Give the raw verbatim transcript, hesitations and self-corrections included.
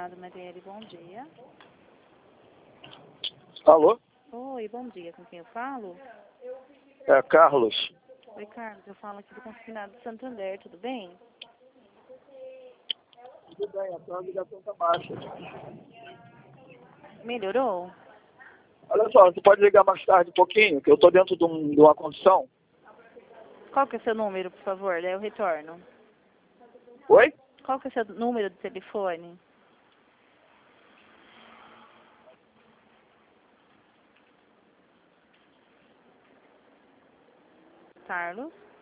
Confinado Marielle, bom dia. Alô? Oi, bom dia. Com quem eu falo? É Carlos. Oi, Carlos. Eu falo aqui do Confinado Santander, tudo bem? Tudo bem, a ligação tá baixa. Melhorou? Olha só, você pode ligar mais tarde um pouquinho, que eu tô dentro de, um, de uma condição. Qual que é o seu número, por favor? Daí eu retorno. Oi? Qual que é o seu número de telefone? Carlos?